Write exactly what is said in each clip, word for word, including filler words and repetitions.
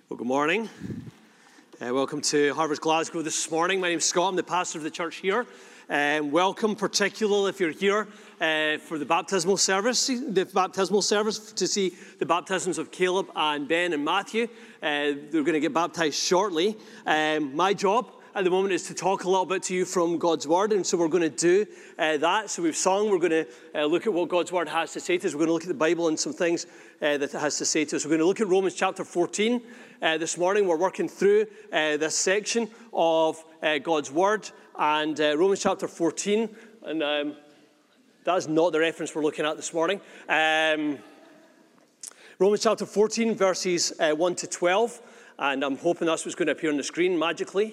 Well, good morning. Uh, welcome to Harvest Glasgow this morning. My name's Scott. I'm the pastor of the church here. Um, welcome, particularly if you're here uh, for the baptismal service, the baptismal service to see the baptisms of Caleb and Ben and Matthew. Uh, they're going to get baptized shortly. Um, my job at the moment is to talk a little bit to you from God's Word, and so we're going to do uh, that. So we've sung, we're going to uh, look at what God's Word has to say to us. We're going to look at the Bible and some things uh, that it has to say to us. We're going to look at Romans chapter fourteen uh, this morning. We're working through uh, this section of uh, God's Word, and uh, Romans chapter fourteen, and um, that is not the reference we're looking at this morning. Um, Romans chapter fourteen, verses uh, one to twelve, and I'm hoping that's what's going to appear on the screen magically.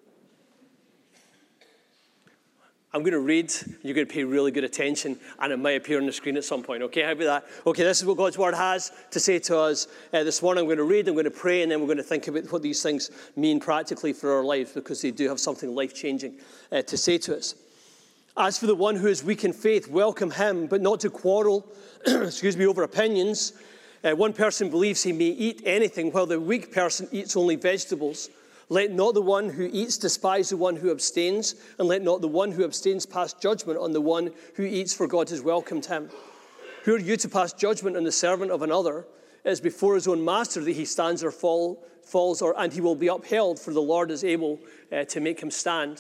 I'm going to read, you're going to pay really good attention, and it might appear on the screen at some point. Okay, how about that? Okay, this is what God's Word has to say to us uh, this morning. I'm going to read, I'm going to pray, and then we're going to think about what these things mean practically for our lives, because they do have something life-changing uh, to say to us. As for the one who is weak in faith, welcome him, but not to quarrel, excuse me, over opinions. Uh, one person believes he may eat anything, while the weak person eats only vegetables. Let not the one who eats despise the one who abstains, and let not the one who abstains pass judgment on the one who eats, for God has welcomed him. Who are you to pass judgment on the servant of another? It is before his own master that he stands or fall, falls, or, and he will be upheld, for the Lord is able uh, to make him stand.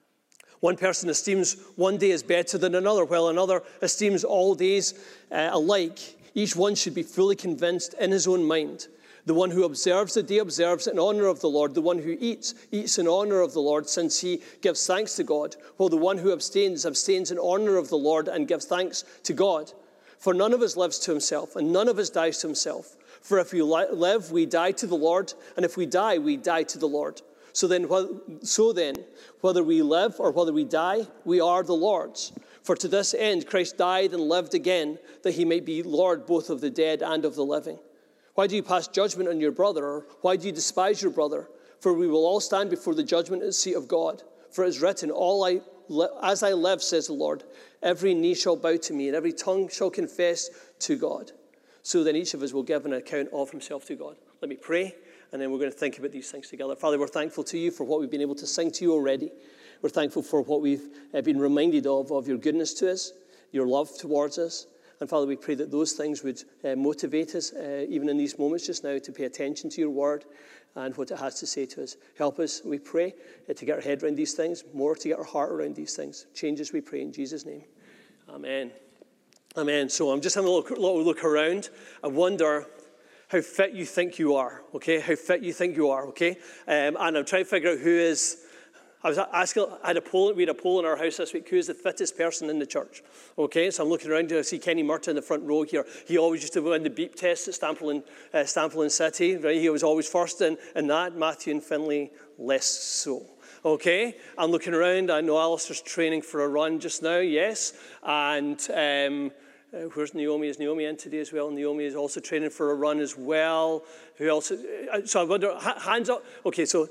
One person esteems one day as better than another, while another esteems all days uh, alike. Each one should be fully convinced in his own mind. The one who observes the day observes in honor of the Lord. The one who eats, eats in honor of the Lord, since he gives thanks to God. While the one who abstains, abstains in honor of the Lord and gives thanks to God. For none of us lives to himself, and none of us dies to himself. For if we li- live, we die to the Lord, and if we die, we die to the Lord. So then, wh- so then, whether we live or whether we die, we are the Lord's. For to this end Christ died and lived again, that he might be Lord both of the dead and of the living. Why do you pass judgment on your brother, or why do you despise your brother? For we will all stand before the judgment seat of God. For it is written, "All I, as I live, says the Lord, every knee shall bow to me, and every tongue shall confess to God." So then each of us will give an account of himself to God. Let me pray, and then we're going to think about these things together. Father, we're thankful to you for what we've been able to sing to you already. We're thankful for what we've been reminded of, of your goodness to us, your love towards us. And Father, we pray that those things would uh, motivate us, uh, even in these moments just now, to pay attention to your word and what it has to say to us. Help us, we pray, uh, to get our head around these things, more to get our heart around these things. Change us, we pray, in Jesus' name. Amen. Amen. So I'm just having a little, little look around. I wonder how fit you think you are, okay? How fit you think you are, okay? Um, and I'm trying to figure out who is... I was asking, I had a poll, we had a poll in our house this week, who is the fittest person in the church? Okay, so I'm looking around here, I see Kenny Murta in the front row here. He always used to win the beep test at Stamford, uh, Stamford City, right? He was always first in, in that. Matthew and Finlay, less so. Okay, I'm looking around, I know Alistair's training for a run just now, yes. And um, uh, where's Naomi? Is Naomi in today as well? Naomi is also training for a run as well. Who else? So I wonder, hands up. Okay, so...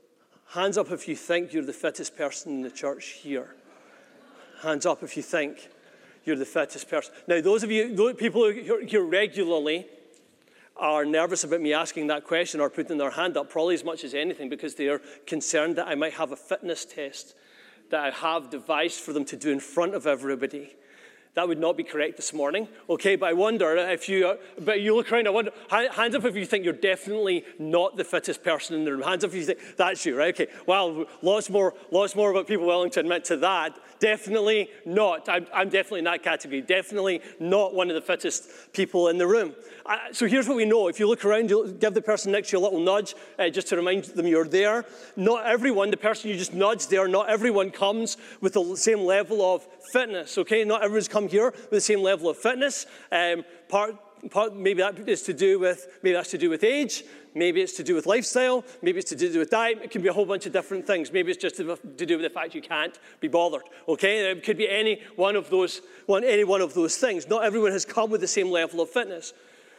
Hands up if you think you're the fittest person in the church here. Hands up if you think you're the fittest person. Now, those of you, those people who are here regularly are nervous about me asking that question or putting their hand up, probably as much as anything, because they are concerned that I might have a fitness test that I have devised for them to do in front of everybody. That would not be correct this morning, okay? But I wonder if you, but you look around, I wonder, hands up if you think you're definitely not the fittest person in the room. Hands up if you think, that's you, right? Okay, well, lots more, lots more about people willing to admit to that. Definitely not. I'm, I'm definitely in that category. Definitely not one of the fittest people in the room. Uh, so here's what we know. If you look around, you'll give the person next to you a little nudge, uh, just to remind them you're there. Not everyone, the person you just nudged there, not everyone comes with the same level of fitness, okay? Not everyone's come here with the same level of fitness. Um, part, part, maybe that is to do with, maybe that's to do with age. Maybe it's to do with lifestyle. Maybe it's to do with diet. It can be a whole bunch of different things. Maybe it's just to, to do with the fact you can't be bothered. Okay, it could be any one of those, one, any one of those things. Not everyone has come with the same level of fitness.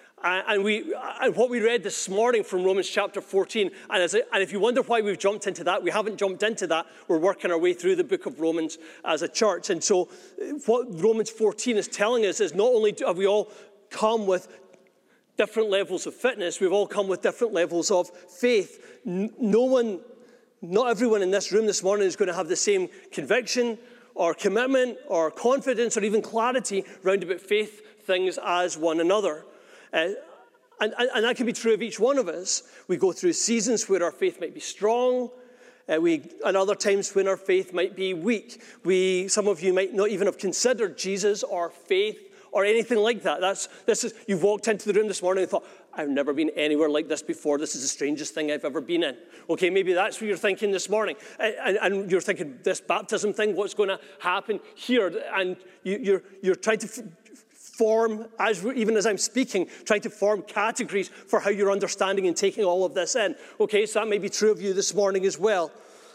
And we, and what we read this morning from Romans chapter fourteen, and, as I, and if you wonder why we've jumped into that, we haven't jumped into that. We're working our way through the book of Romans as a church. And so what Romans fourteen is telling us is not only have we all come with different levels of fitness. We've all come with different levels of faith. No one, not everyone in this room this morning is going to have the same conviction or commitment or confidence or even clarity round about faith things as one another. Uh, and, and, and that can be true of each one of us. We go through seasons where our faith might be strong, Uh, we, and other times when our faith might be weak. We, some of you might not even have considered Jesus or faith or anything like that. That's, this is, you've walked into the room this morning and thought, I've never been anywhere like this before. This is the strangest thing I've ever been in. Okay, maybe that's what you're thinking this morning. And, and you're thinking, this baptism thing, what's going to happen here? And you, you're, you're trying to form, as even as I'm speaking, trying to form categories for how you're understanding and taking all of this in. Okay, so that may be true of you this morning as well.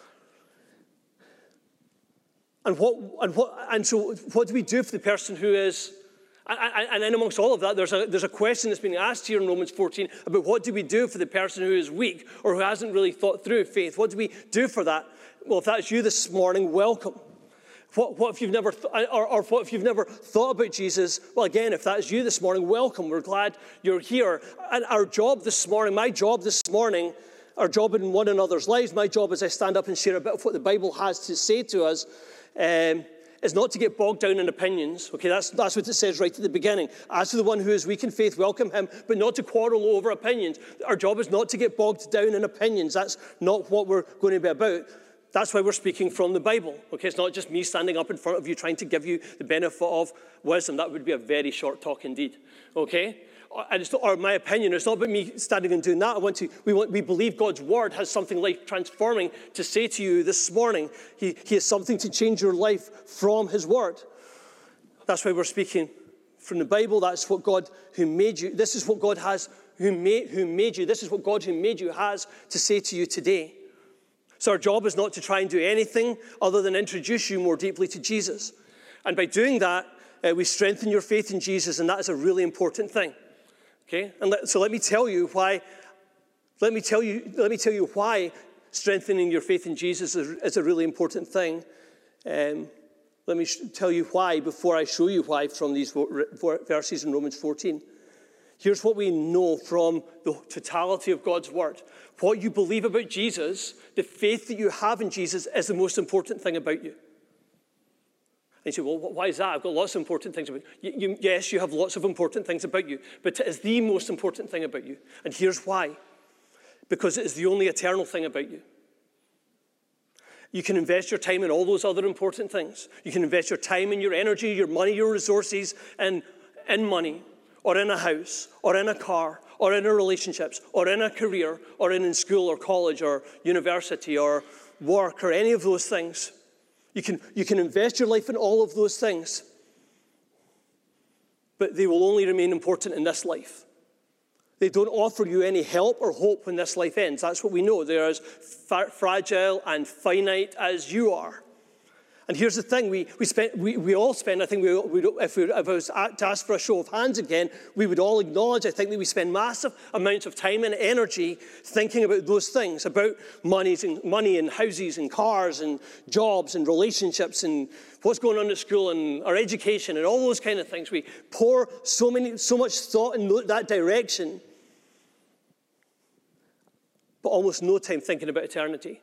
And what and what and so what do we do for the person who is, and, and in amongst all of that, there's a there's a question that's being asked here in Romans fourteen about what do we do for the person who is weak or who hasn't really thought through faith? What do we do for that? Well, if that's you this morning, welcome. What, what if you've never, th- or, or what if you've never thought about Jesus? Well, again, if that's you this morning, welcome. We're glad you're here. And our job this morning, my job this morning, our job in one another's lives, my job as I stand up and share a bit of what the Bible has to say to us, um, is not to get bogged down in opinions. Okay, that's that's what it says right at the beginning. As to the one who is weak in faith, welcome him, but not to quarrel over opinions. Our job is not to get bogged down in opinions. That's not what we're going to be about. That's why we're speaking from the Bible. Okay, it's not just me standing up in front of you trying to give you the benefit of wisdom. That would be a very short talk indeed. Okay, and it's not, or my opinion. It's not about me standing and doing that. I want to. We want. We believe God's word has something life transforming to say to you this morning. He He has something to change your life from His word. That's why we're speaking from the Bible. That's what God who made you. This is what God has who made who made you. This is what God who made you has to say to you today. So our job is not to try and do anything other than introduce you more deeply to Jesus. And by doing that, uh, we strengthen your faith in Jesus, and that is a really important thing. Okay? And let, so let me tell you why. Let me tell you. Let me tell you why strengthening your faith in Jesus is, is a really important thing. Um, let me sh- tell you why before I show you why from these vo- verses in Romans fourteen. Here's what we know from the totality of God's word. What you believe about Jesus, the faith that you have in Jesus, is the most important thing about you. And you say, well, why is that? I've got lots of important things about you. you. Yes, you have lots of important things about you, but it is the most important thing about you. And here's why. Because it is the only eternal thing about you. You can invest your time in all those other important things. You can invest your time and your energy, your money, your resources, and in money, or in a house, or in a car, or in a relationships, or in a career, or in, in school or college or university or work or any of those things. You can, you can invest your life in all of those things, but they will only remain important in this life. They don't offer you any help or hope when this life ends. That's what we know. They're as fa- fragile and finite as you are. And here's the thing, we we spend we, we all spend, I think we, we if, we, if I was to ask for a show of hands again, we would all acknowledge, I think, that we spend massive amounts of time and energy thinking about those things, about monies and money and houses and cars and jobs and relationships and what's going on at school and our education and all those kind of things. We pour so many so much thought in that direction, but almost no time thinking about eternity.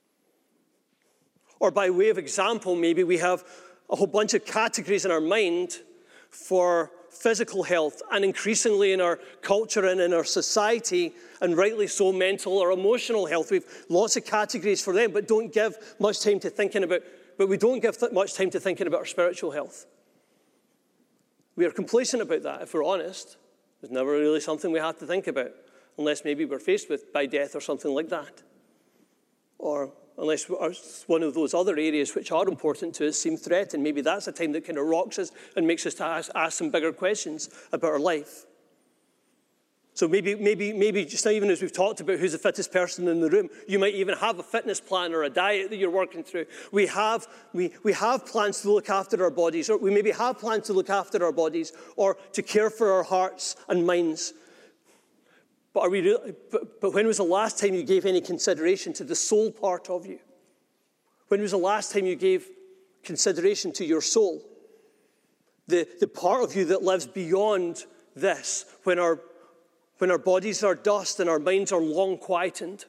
Or by way of example, maybe we have a whole bunch of categories in our mind for physical health, and increasingly in our culture and in our society, and rightly so, mental or emotional health. We have lots of categories for them, but don't give much time to thinking about, but we don't give th- much time to thinking about our spiritual health. We are complacent about that, if we're honest. It's never really something we have to think about, unless maybe we're faced with by death or something like that. Or unless one of those other areas which are important to us seem threatened. Maybe that's a time that kind of rocks us and makes us to ask, ask some bigger questions about our life. So maybe, maybe, maybe just now, even as we've talked about who's the fittest person in the room, you might even have a fitness plan or a diet that you're working through. We have, we, we have plans to look after our bodies, or we maybe have plans to look after our bodies or to care for our hearts and minds. But, are we really, but, but when was the last time you gave any consideration to the soul part of you? When was the last time you gave consideration to your soul? The, the part of you that lives beyond this, when our when our bodies are dust and our minds are long quietened.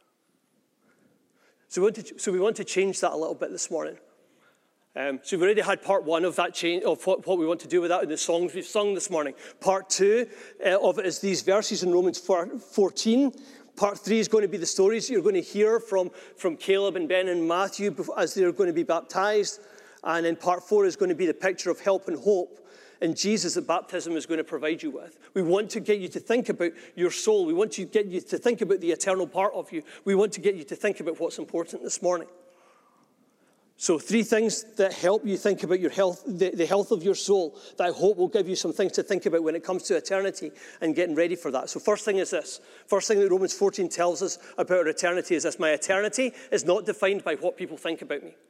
So we want to, so we want to change that a little bit this morning. Um, so we've already had part one of that change, of what, what we want to do with that in the songs we've sung this morning. Part two uh, of it is these verses in Romans fourteen. Part three is going to be the stories you're going to hear from, from Caleb and Ben and Matthew as they're going to be baptized. And then part four is going to be the picture of help and hope in Jesus that baptism is going to provide you with. We want to get you to think about your soul. We want to get you to think about the eternal part of you. We want to get you to think about what's important this morning. So three things that help you think about your health, the, the health of your soul, that I hope will give you some things to think about when it comes to eternity and getting ready for that. So first thing is this. First thing that Romans fourteen tells us about our eternity is this. My eternity is not defined by what people think about me.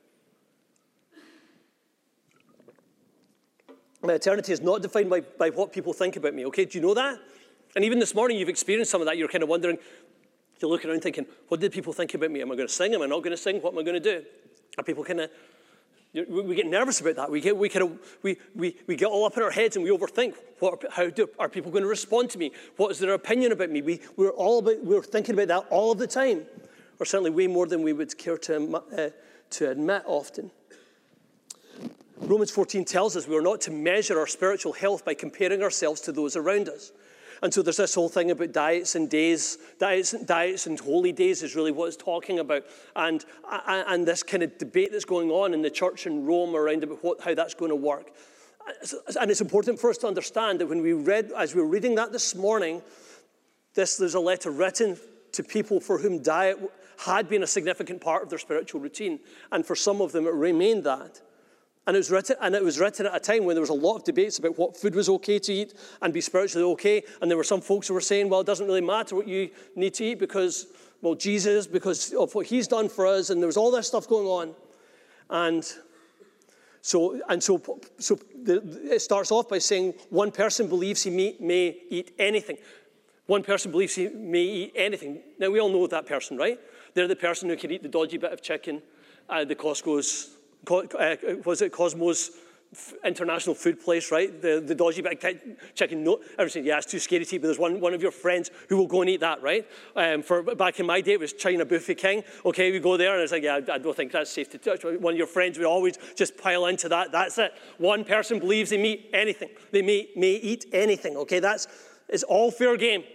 My eternity is not defined by, by what people think about me. Okay, do you know that? And even this morning you've experienced some of that. You're kind of wondering, you're looking around thinking, what did people think about me? Am I going to sing? Am I not going to sing? What am I going to do? Are people kind of, we get nervous about that. We get, we kind of, we, we, we get all up in our heads and we overthink. What, how do, are people going to respond to me? What is their opinion about me? We, we're all about, we're thinking about that all of the time, or certainly way more than we would care to, uh, to admit often. Romans fourteen tells us we're not to measure our spiritual health by comparing ourselves to those around us. And so there's this whole thing about diets and days, diets, diets and holy days is really what it's talking about. And, and this kind of debate that's going on in the church in Rome around about what, how that's going to work. And it's important for us to understand that when we read, as we were reading that this morning, this, there's a letter written to people for whom diet had been a significant part of their spiritual routine. And for some of them, it remained that. And it was written, and it was written at a time when there was a lot of debates about what food was okay to eat and be spiritually okay. And there were some folks who were saying, well, it doesn't really matter what you need to eat because, well, Jesus, because of what he's done for us. And there was all this stuff going on. And so, and so, so the, it starts off by saying one person believes he may, may eat anything. One person believes he may eat anything. Now, we all know that person, right? They're the person who can eat the dodgy bit of chicken at the Costco's, Uh, was it Cosmos International Food Place, right? The, the dodgy bit of chicken. No, everything. Yeah, it's too scary to eat, but there's one, one of your friends who will go and eat that, right? Um, for back in my day, it was China Buffet King. Okay, we go there, and it's like, yeah, I don't think that's safe to touch. One of your friends would always just pile into that. That's it. One person believes they may eat anything. They may, may eat anything, okay? That's, it's all fair game.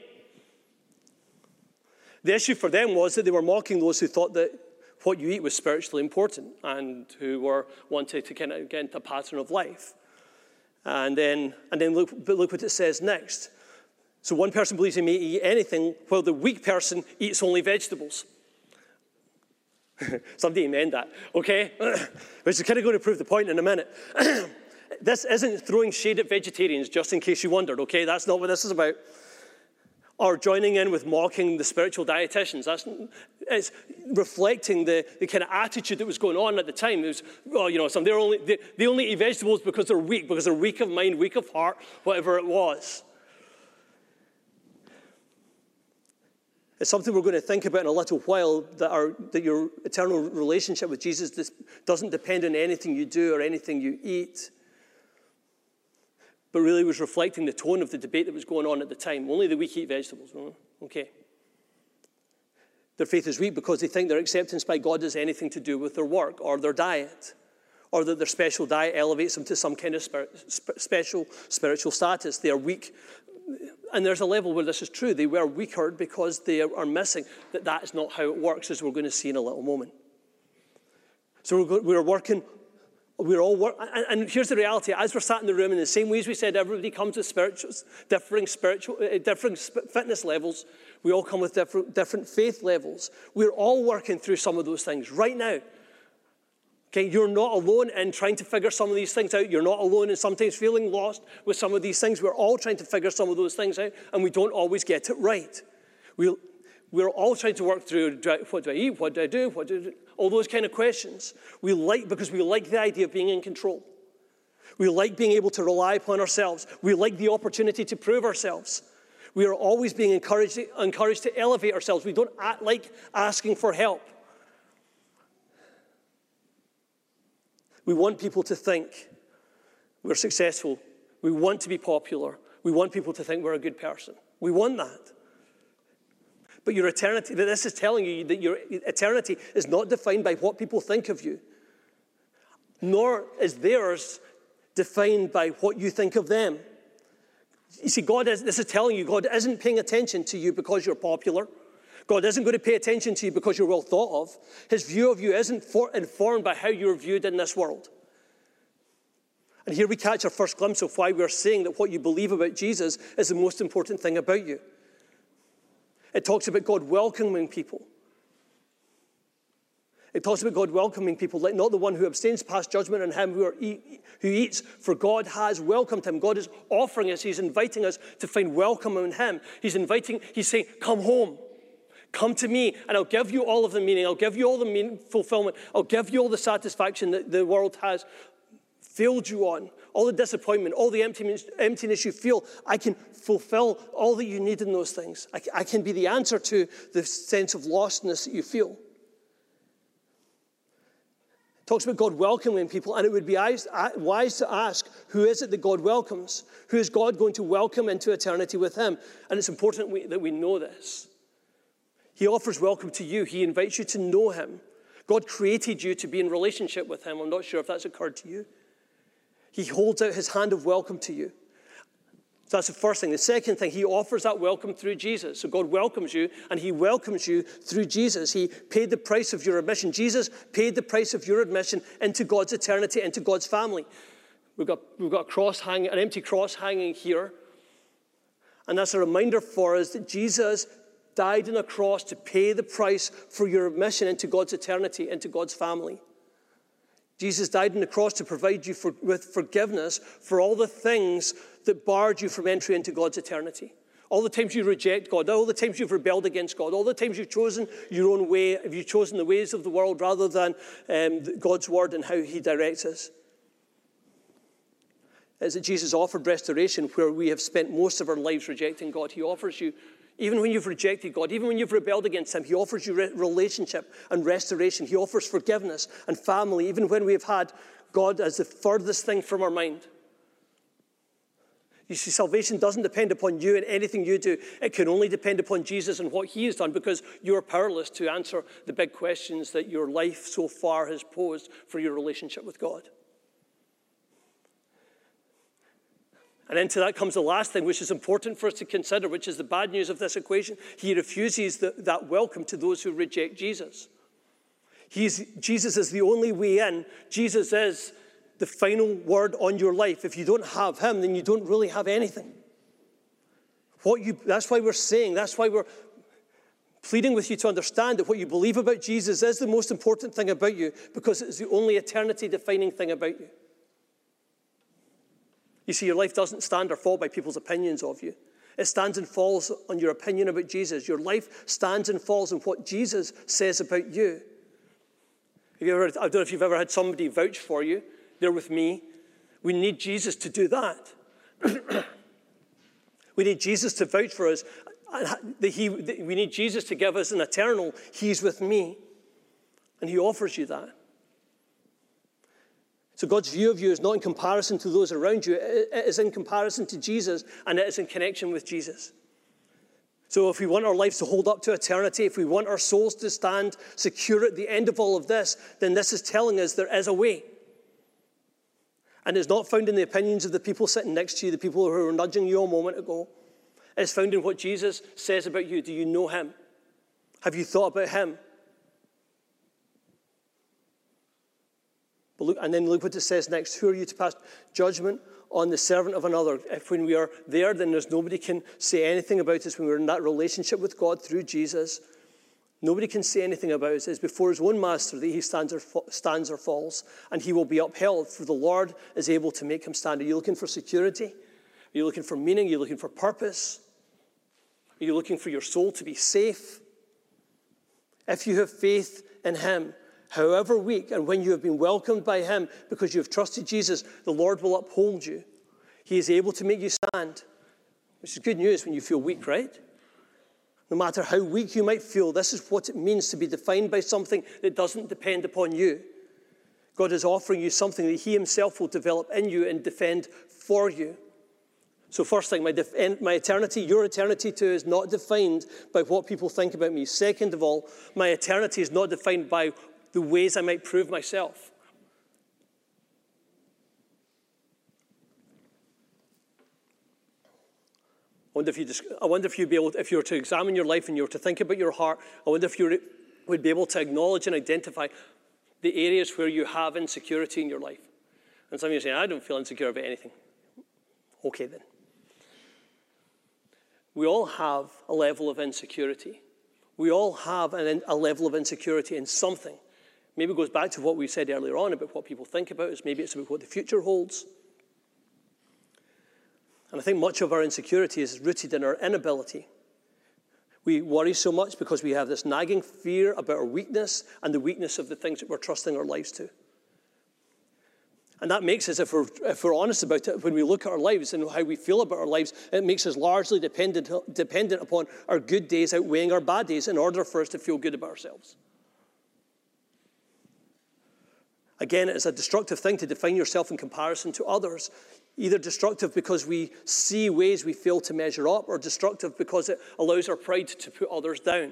The issue for them was that they were mocking those who thought that what you eat was spiritually important and who were wanted to kind of get into a pattern of life. And then, and then look, but look what it says next. So one person believes he may eat anything, while the weak person eats only vegetables. Somebody amend that, okay? Which is kind of going to prove the point in a minute. This isn't throwing shade at vegetarians, just in case you wondered, okay? That's not what this is about. Or joining in with mocking the spiritual dietitians. That's, it's reflecting the, the kind of attitude that was going on at the time. It was, well, you know, some, they're only, they, they only eat vegetables because they're weak, because they're weak of mind, weak of heart, whatever it was. It's something we're going to think about in a little while, that, our, that your eternal relationship with Jesus doesn't depend on anything you do or anything you eat. But really was reflecting the tone of the debate that was going on at the time. Only the weak eat vegetables. Okay. Their faith is weak because they think their acceptance by God has anything to do with their work or their diet, or that their special diet elevates them to some kind of spir- sp- special spiritual status. They are weak. And there's a level where this is true. They were weaker because they are missing that that is not how it works, as we're going to see in a little moment. So we're, we're working... We're all work, and, and here's the reality. As we're sat in the room, in the same ways we said everybody comes with spiritual, differing spiritual, uh, different sp- fitness levels, we all come with different, different faith levels. We're all working through some of those things right now. Okay, you're not alone in trying to figure some of these things out. You're not alone in sometimes feeling lost with some of these things. We're all trying to figure some of those things out, and we don't always get it right. We'll, we're all trying to work through, do I, what do I eat? What do I do? What do I do? All those kind of questions. We like, because we like the idea of being in control. We like being able to rely upon ourselves. We like the opportunity to prove ourselves. We are always being encouraged, encouraged to elevate ourselves. We don't act like asking for help. We want people to think we're successful. We want to be popular. We want people to think we're a good person. We want that. But your eternity, this is telling you that your eternity is not defined by what people think of you, nor is theirs defined by what you think of them. You see, God is, this is telling you God isn't paying attention to you because you're popular. God isn't going to pay attention to you because you're well thought of. His view of you isn't for, informed by how you're viewed in this world. And here we catch our first glimpse of why we're saying that what you believe about Jesus is the most important thing about you. It talks about God welcoming people. It talks about God welcoming people, like not the one who abstains past judgment on him who, are eat, who eats, for God has welcomed him. God is offering us, he's inviting us to find welcome in him. He's inviting, he's saying, come home. Come to me, and I'll give you all of the meaning. I'll give you all the meaning, fulfillment. I'll give you all the satisfaction that the world has failed you on, all the disappointment, all the emptiness, emptiness you feel. I can fulfill all that you need in those things. I, I can be the answer to the sense of lostness that you feel. It talks about God welcoming people, and it would be wise to ask, who is it that God welcomes? Who is God going to welcome into eternity with him? And it's important we, that we know this. He offers welcome to you. He invites you to know him. God created you to be in relationship with him. I'm not sure if that's occurred to you. He holds out his hand of welcome to you. So that's the first thing. The second thing, he offers that welcome through Jesus. So God welcomes you, and he welcomes you through Jesus. He paid the price of your admission. Jesus paid the price of your admission into God's eternity, into God's family. We've got, we've got a cross hanging, an empty cross hanging here. And that's a reminder for us that Jesus died on a cross to pay the price for your admission into God's eternity, into God's family. Jesus died on the cross to provide you for, with forgiveness for all the things that barred you from entry into God's eternity. All the times you reject God, all the times you've rebelled against God, all the times you've chosen your own way, have you chosen the ways of the world rather than um, God's word and how he directs us. Is that Jesus offered restoration where we have spent most of our lives rejecting God. He offers you, even when you've rejected God, even when you've rebelled against him, he offers you re- relationship and restoration. He offers forgiveness and family, even when we've had God as the furthest thing from our mind. You see, salvation doesn't depend upon you and anything you do. It can only depend upon Jesus and what he has done, because you're powerless to answer the big questions that your life so far has posed for your relationship with God. And into that comes the last thing, which is important for us to consider, which is the bad news of this equation. He refuses the, that welcome to those who reject Jesus. He's, Jesus is the only way in. Jesus is the final word on your life. If you don't have him, then you don't really have anything. What you, that's why we're saying, that's why we're pleading with you to understand that what you believe about Jesus is the most important thing about you, because it's the only eternity-defining thing about you. You see, your life doesn't stand or fall by people's opinions of you. It stands and falls on your opinion about Jesus. Your life stands and falls on what Jesus says about you. Have you ever, I don't know if you've ever had somebody vouch for you. They're with me. We need Jesus to do that. We need Jesus to vouch for us. We need Jesus to give us an eternal, he's with me. And he offers you that. So God's view of you is not in comparison to those around you. It is in comparison to Jesus, and it is in connection with Jesus. So if we want our lives to hold up to eternity, if we want our souls to stand secure at the end of all of this, then this is telling us there is a way. And it's not found in the opinions of the people sitting next to you, the people who were nudging you a moment ago. It's found in what Jesus says about you. Do you know him? Have you thought about him? But look, and then look what it says next. Who are you to pass judgment on the servant of another? If when we are there, then there's nobody can say anything about us. When we're in that relationship with God through Jesus, nobody can say anything about us. It's before his own master that he stands or, stands or falls, and he will be upheld, for the Lord is able to make him stand. Are you looking for security? Are you looking for meaning? Are you looking for purpose? Are you looking for your soul to be safe? If you have faith in him, however weak, and when you have been welcomed by him because you have trusted Jesus, the Lord will uphold you. He is able to make you stand, which is good news when you feel weak, right? No matter how weak you might feel, this is what it means to be defined by something that doesn't depend upon you. God is offering you something that he himself will develop in you and defend for you. So first thing, my, def- my eternity, your eternity too, is not defined by what people think about me. Second of all, my eternity is not defined by the ways I might prove myself. I wonder if you just, I wonder if you'd be able, if you were to examine your life and you were to think about your heart, I wonder if you would be able to acknowledge and identify the areas where you have insecurity in your life. And some of you are saying, I don't feel insecure about anything. Okay then. We all have a level of insecurity. We all have an, a level of insecurity in something. Maybe it goes back to what we said earlier on about what people think about us. Maybe it's about what the future holds. And I think much of our insecurity is rooted in our inability. We worry so much because we have this nagging fear about our weakness and the weakness of the things that we're trusting our lives to. And that makes us, if we're, if we're honest about it, when we look at our lives and how we feel about our lives, it makes us largely dependent, dependent upon our good days outweighing our bad days in order for us to feel good about ourselves. Again, it's a destructive thing to define yourself in comparison to others. Either destructive because we see ways we fail to measure up, or destructive because it allows our pride to put others down.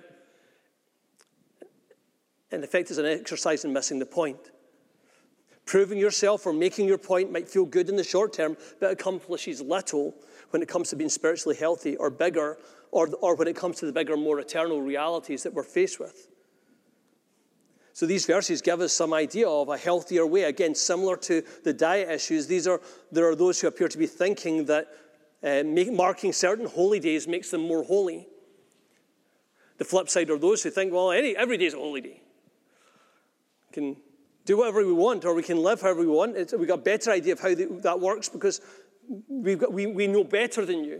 In effect, it's an exercise in missing the point. Proving yourself or making your point might feel good in the short term, but it accomplishes little when it comes to being spiritually healthy or bigger, or, or when it comes to the bigger, more eternal realities that we're faced with. So these verses give us some idea of a healthier way. Again, similar to the diet issues, these are there are those who appear to be thinking that uh, make, marking certain holy days makes them more holy. The flip side are those who think, well, any, every day is a holy day. We can do whatever we want, or we can live however we want. It's, we've got a better idea of how the, that works because we've got, we, we know better than you.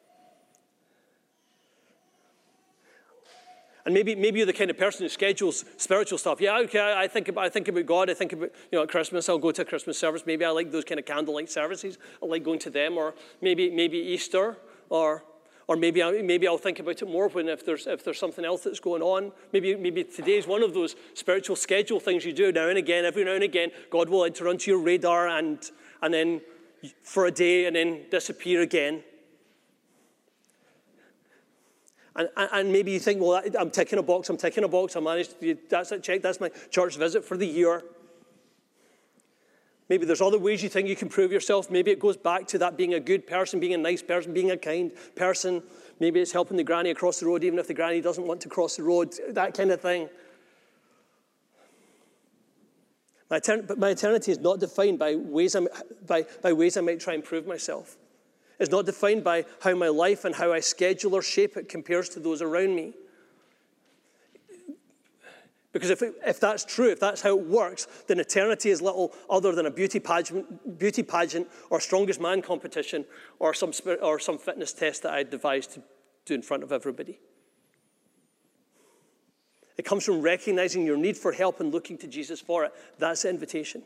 And maybe maybe you're the kind of person who schedules spiritual stuff. Yeah, okay, I think about I think about God. I think about, you know, at Christmas, I'll go to a Christmas service. Maybe I like those kind of candlelight services. I like going to them, or maybe maybe Easter, or or maybe I, maybe I'll think about it more when if there's if there's something else that's going on. Maybe maybe today's one of those spiritual schedule things you do now and again. Every now and again, God will enter onto your radar and and then for a day and then disappear again. And, and maybe you think, well, I'm ticking a box, I'm ticking a box, I managed to, that's it, check, that's my church visit for the year. Maybe there's other ways you think you can prove yourself. Maybe it goes back to that being a good person, being a nice person, being a kind person. Maybe it's helping the granny across the road, even if the granny doesn't want to cross the road, that kind of thing. My etern- but my eternity is not defined by ways, I'm, by, by ways I might try and prove myself. It's not defined by how my life and how I schedule or shape it compares to those around me. Because if, it, if that's true, if that's how it works, then eternity is little other than a beauty pageant, beauty pageant or strongest man competition or some, or some fitness test that I devised to do in front of everybody. It comes from recognizing your need for help and looking to Jesus for it. That's the invitation.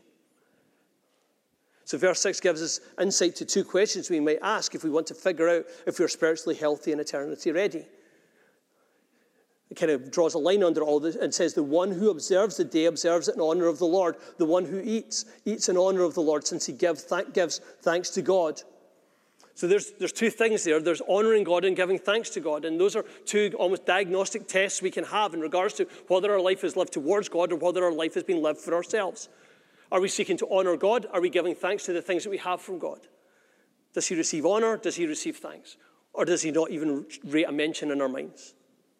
So verse six gives us insight to two questions we might ask if we want to figure out if we're spiritually healthy and eternity ready. It kind of draws a line under all this and says, the one who observes the day observes it in honor of the Lord. The one who eats, eats in honor of the Lord, since he give, th- gives thanks to God. So there's, there's two things there. There's honoring God and giving thanks to God. And those are two almost diagnostic tests we can have in regards to whether our life is lived towards God or whether our life has been lived for ourselves. Are we seeking to honor God? Are we giving thanks to the things that we have from God? Does he receive honor? Does he receive thanks? Or does he not even rate a mention in our minds?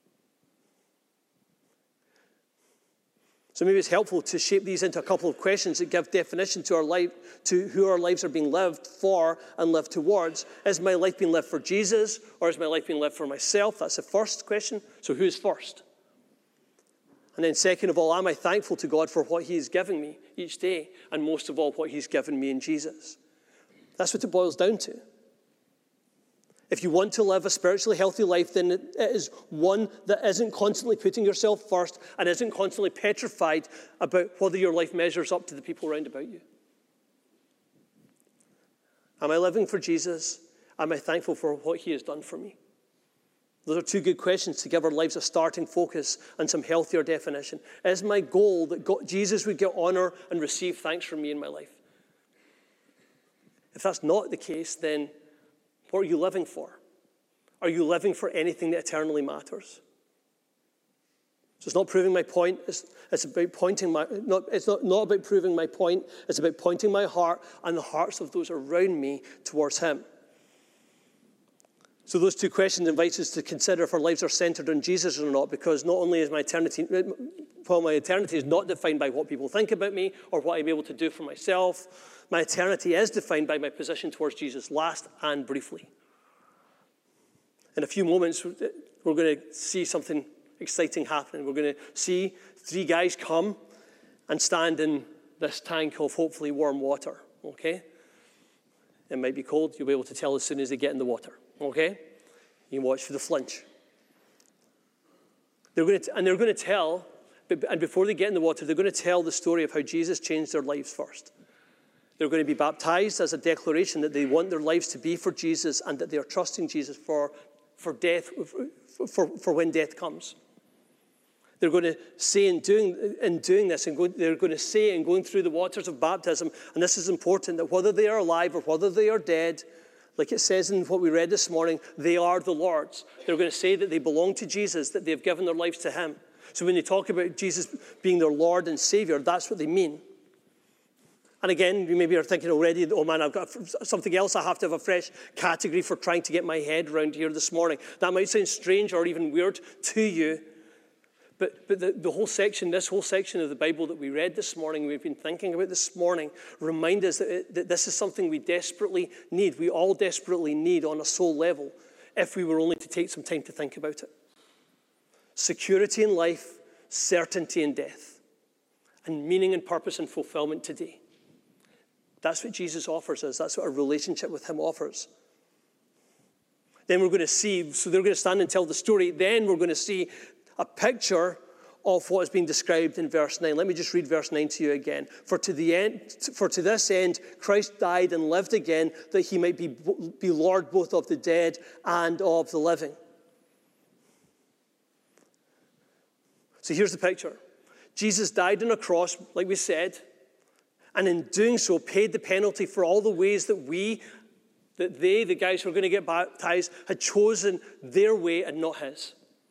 So maybe it's helpful to shape these into a couple of questions that give definition to our life, to who our lives are being lived for and lived towards. Is my life being lived for Jesus, or is my life being lived for myself? That's the first question. So who's first? And then second of all, am I thankful to God for what he is giving me each day? And most of all, what he's given me in Jesus. That's what it boils down to. If you want to live a spiritually healthy life, then it is one that isn't constantly putting yourself first and isn't constantly petrified about whether your life measures up to the people around about you. Am I living for Jesus? Am I thankful for what he has done for me? Those are two good questions to give our lives a starting focus and some healthier definition. Is my goal that God, Jesus would get honor and receive thanks from me in my life? If that's not the case, then What are you living for? Are you living for anything that eternally matters? So it's not proving my point. It's, it's about pointing my. Not, it's not, not about proving my point. It's about pointing my heart and the hearts of those around me towards Him. So those two questions invite us to consider if our lives are centered on Jesus or not, because not only is my eternity, well, my eternity is not defined by what people think about me or what I'm able to do for myself. My eternity is defined by my position towards Jesus, last and briefly. In a few moments, we're going to see something exciting happen. We're going to see three guys come and stand in this tank of hopefully warm water, okay? It might be cold. You'll be able to tell as soon as they get in the water, okay? You watch for the flinch. They're going to, and they're going to tell, and before they get in the water, they're going to tell the story of how Jesus changed their lives first. They're going to be baptized as a declaration that they want their lives to be for Jesus and that they are trusting Jesus for, for death, for, for when death comes. They're going to say in doing, in doing this, and go, they're going to say in going through the waters of baptism, and this is important, that whether they are alive or whether they are dead, like it says in what we read this morning, they are the Lord's. They're going to say that they belong to Jesus, that they've given their lives to Him. So when they talk about Jesus being their Lord and Savior, that's what they mean. And again, you maybe are thinking already, oh man, I've got something else I have to have a fresh category for trying to get my head around here this morning. That might sound strange or even weird to you. But, but the, the whole section, this whole section of the Bible that we read this morning, we've been thinking about this morning, remind us that, it, that this is something we desperately need. We all desperately need on a soul level, if we were only to take some time to think about it. Security in life, certainty in death, and meaning and purpose and fulfillment today. That's what Jesus offers us. That's what a relationship with Him offers. Then we're going to see, so they're going to stand and tell the story. Then we're going to see a picture of what is being described in verse nine. Let me just read verse nine to you again. For to the end, for to this end, Christ died and lived again, that He might be, be Lord both of the dead and of the living. So here's the picture. Jesus died on a cross, like we said, and in doing so paid the penalty for all the ways that we, that they, the guys who are going to get baptized, had chosen their way and not His.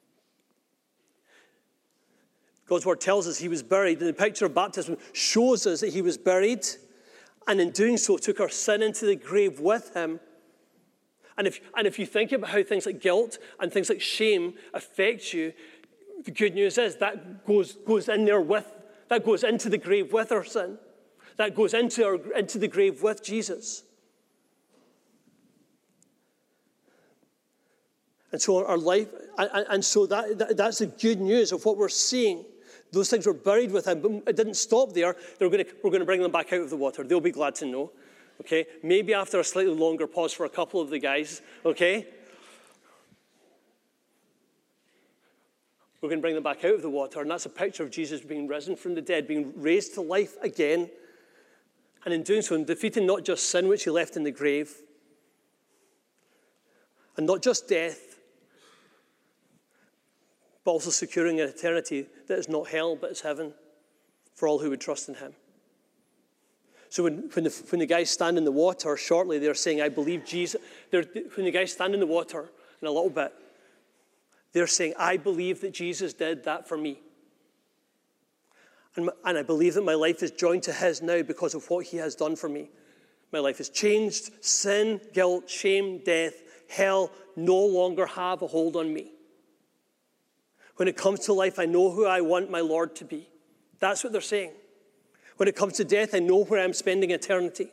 God's word tells us He was buried, and the picture of baptism shows us that He was buried, and in doing so took our sin into the grave with Him. And if, and if you think about how things like guilt and things like shame affect you, the good news is that goes, goes in there with, that goes into the grave with our sin. That goes into, our, into the grave with Jesus. And so our life, and, and so that, that that's the good news of what we're seeing. Those things were buried with Him, but it didn't stop there. They're going to, we're going to bring them back out of the water. They'll be glad to know. Okay? Maybe after a slightly longer pause for a couple of the guys. Okay? We're going to bring them back out of the water, and that's a picture of Jesus being risen from the dead, being raised to life again. And in doing so, in defeating not just sin, which He left in the grave, and not just death, but also securing an eternity that is not hell, but is heaven for all who would trust in Him. So when, when, the, when the guys stand in the water, shortly they're saying, I believe Jesus. They're, when the guys stand in the water in a little bit, they're saying, I believe that Jesus did that for me. And, and I believe that my life is joined to His now because of what He has done for me. My life is changed. Sin, guilt, shame, death, hell no longer have a hold on me. When it comes to life, I know who I want my Lord to be. That's what they're saying. When it comes to death, I know where I'm spending eternity.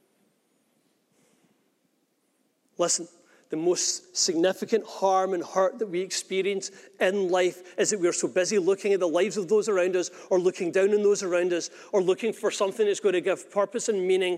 Listen, the most significant harm and hurt that we experience in life is that we're so busy looking at the lives of those around us, or looking down on those around us, or looking for something that's going to give purpose and meaning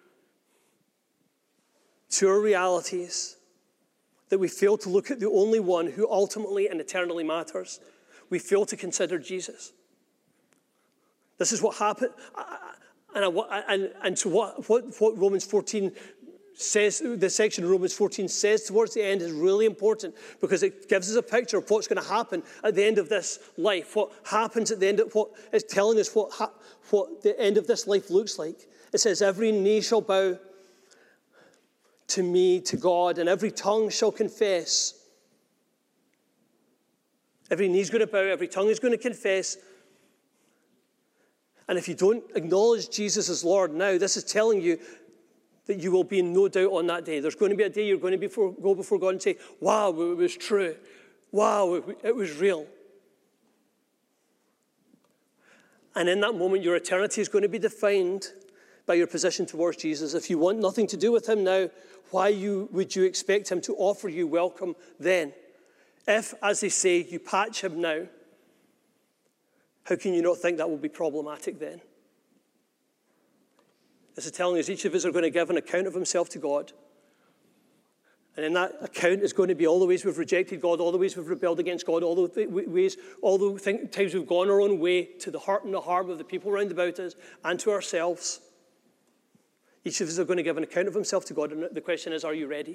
to our realities, that we fail to look at the only one who ultimately and eternally matters. We fail to consider Jesus. This is what happened. And, I, and, and so what, what, what Romans fourteen says, the section of Romans fourteen says towards the end is really important, because it gives us a picture of what's going to happen at the end of this life. What happens at the end of what is telling us what, ha, what the end of this life looks like. It says, every knee shall bow to me, to God, and every tongue shall confess. Every knee's going to bow, every tongue is going to confess. And if you don't acknowledge Jesus as Lord now, this is telling you that you will be in no doubt on that day. There's going to be a day you're going to before, go before God and say, wow, it was true. Wow, it, it was real. And in that moment, your eternity is going to be defined by your position towards Jesus. If you want nothing to do with him now, why you, would you expect him to offer you welcome then? If, as they say, you patch him now, how can you not think that will be problematic then? This is telling us each of us are going to give an account of himself to God. And in that account is going to be all the ways we've rejected God, all the ways we've rebelled against God, all the ways, all the times we've gone our own way to the hurt and the harm of the people around about us and to ourselves. Each of us are going to give an account of himself to God. And the question is, are you ready?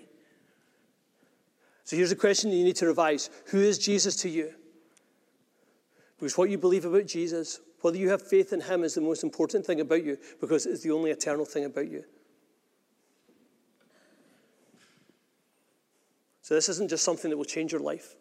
So here's a question that you need to revise. Who is Jesus to you? Because what you believe about Jesus, whether you have faith in him, is the most important thing about you, because it's the only eternal thing about you. So this isn't just something that will change your life.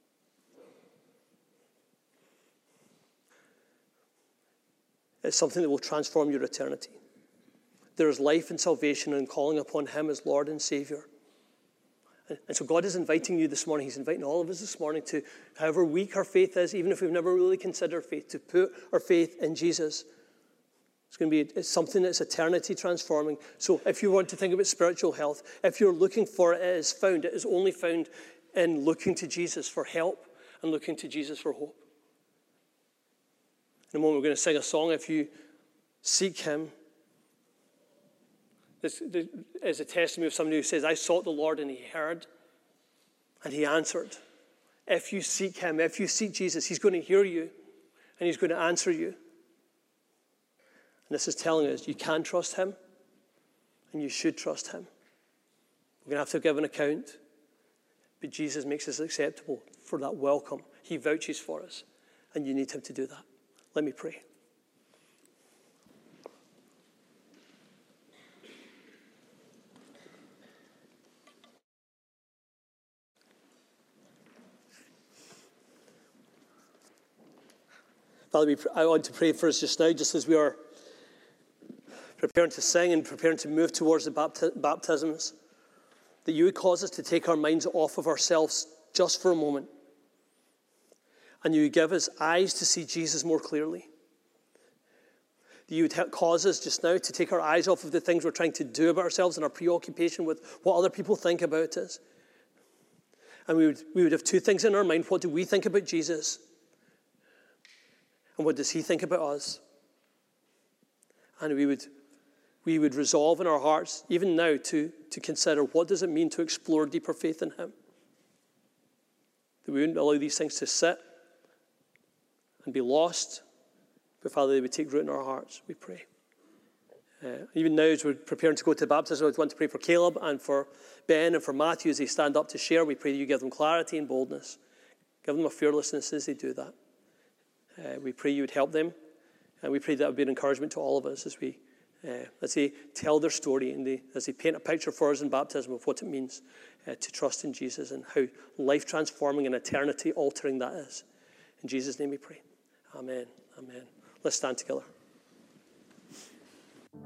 It's something that will transform your eternity. There is life and salvation in calling upon him as Lord and Savior. And so God is inviting you this morning. He's inviting all of us this morning to, however weak our faith is, even if we've never really considered faith, to put our faith in Jesus. It's going to be it's something that's eternity transforming. So if you want to think about spiritual health, if you're looking for it, it is found. It is only found in looking to Jesus for help and looking to Jesus for hope. In a moment, we're going to sing a song. If you seek him, this is a testimony of somebody who says, I sought the Lord and he heard and he answered. If you seek him, if you seek Jesus, he's going to hear you and he's going to answer you. And this is telling us you can trust him and you should trust him. We're going to have to give an account, but Jesus makes us acceptable for that welcome. He vouches for us, and you need him to do that. Let me pray. Father, I want to pray for us just now, just as we are preparing to sing and preparing to move towards the bapti- baptisms, that you would cause us to take our minds off of ourselves just for a moment. And you would give us eyes to see Jesus more clearly. That you would cause us just now to take our eyes off of the things we're trying to do about ourselves and our preoccupation with what other people think about us. And we would, we would have two things in our mind. What do we think about Jesus? And what does he think about us? And we would we would resolve in our hearts, even now, to, to consider what does it mean to explore deeper faith in him. That we wouldn't allow these things to sit and be lost, but Father, they would take root in our hearts, we pray. Uh, even now, as we're preparing to go to baptism, I want to pray for Caleb and for Ben and for Matthew as they stand up to share. We pray that you give them clarity and boldness. Give them a fearlessness as they do that. Uh, we pray you would help them, and we pray that would be an encouragement to all of us as we, uh, as they tell their story and they, as they paint a picture for us in baptism of what it means uh, to trust in Jesus and how life-transforming and eternity-altering that is. In Jesus' name we pray. Amen. Amen. Let's stand together.